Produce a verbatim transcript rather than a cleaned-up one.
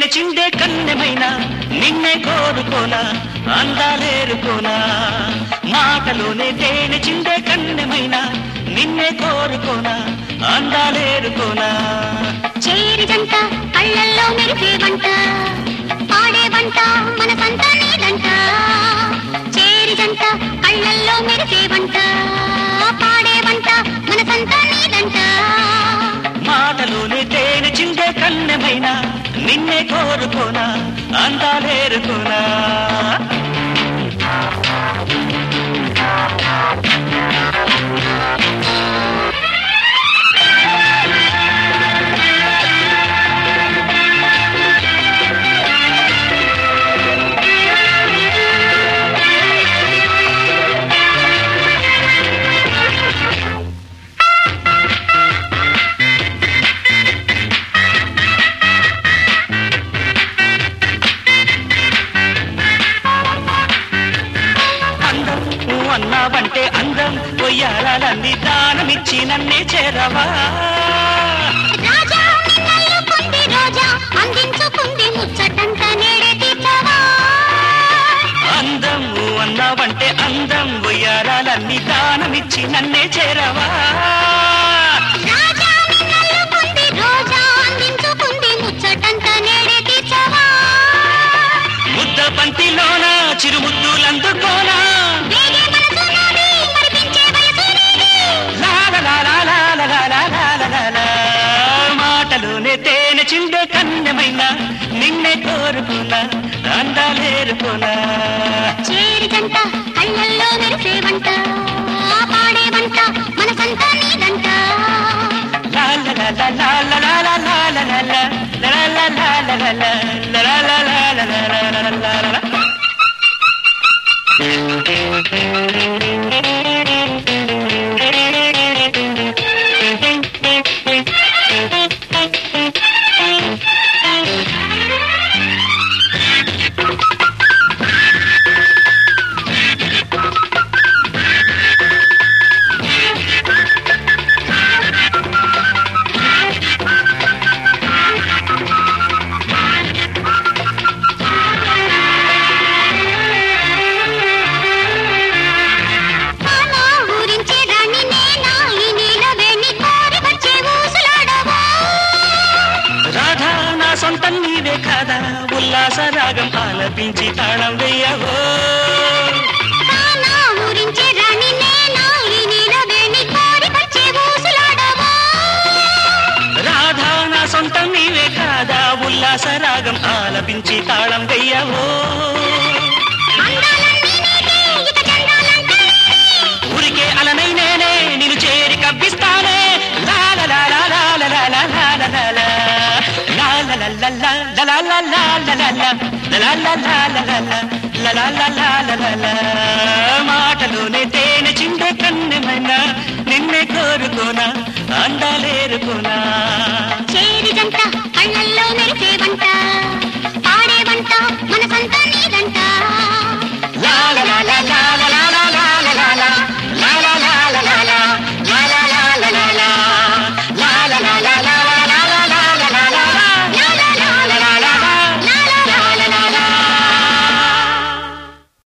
చిందే కన్నెమైనా నిన్నే కోరుకోనా అందాలేరుకోనా మాటలోనే తేనె చిందే కన్నెమైనా నిన్నే కోరుకోనా అందాలేరుకోనా చేరి జంట కళ్ళల్లో మెరిసే వంట పాడే వంట మనసంతా నీదంట చేరి జంట కళ్ళల్లో మెరిసే వంట పాడే వంట మనసంతా నీదంట మాటలోనే తేనె చిందే కన్నెమైనా నిన్నే కోరుకోనా అందాలేరుకోనా అన్నావంటే అందం పొయ్యాలన్నీ దానమిచ్చి నన్నే చేరవా రాజా నిన్నల్లు పొంది రోజా అందించుకుంది ముచ్చటంత నేడే తీర్చవా అందం అన్నావంటే అందం పొయ్యాలన్నీ దానమిచ్చి నన్నే చేరవా రాజా నిన్నల్లు పొంది రోజా అందించుకుంది ముచ్చటంత నేడే తీర్చవా ముద్ద పంతిలోన చిరుముద్దులందుకోనా మాటలోనే తేనె చిందే కన్నెమైనా నిన్నే కోరుకున్నా అందాలేరుకోనా చేరి జంట కళ్ళల్లో మెరిసే వంట పాడే వంట మనసంతా నీదంట సొంతం నీవే కాదా ఉల్లాస రాగం ఆలపించి తాళం వెయ్యవో రాధా నా సొంతం నీవే కాదా ఉల్లాస రాగం ఆలపించి తాళం వెయ్యవో ఊరికే అలనై నేనే నిన్ను చేరి కవ్విస్తానే మాటలోనే తేనె చిందే కన్నెమైనా నిన్నే కోరుకోనా అందాలేరుకోనా చేరి జంట కళ్ళల్లో మెరిసే వంట